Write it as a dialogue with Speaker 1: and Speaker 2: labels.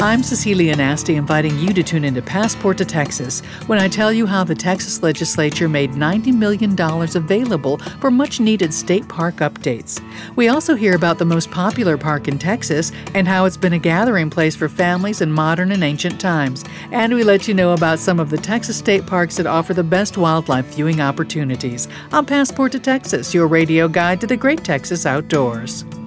Speaker 1: I'm Cecilia Nasty, inviting you to tune into Passport to Texas when I tell you how the Texas legislature made $90 million available for much-needed state park updates. We also hear about the most popular park in Texas and how it's been a gathering place for families in modern and ancient times. And we let you know about some of the Texas state parks that offer the best wildlife viewing opportunities on Passport to Texas, your radio guide to the great Texas outdoors.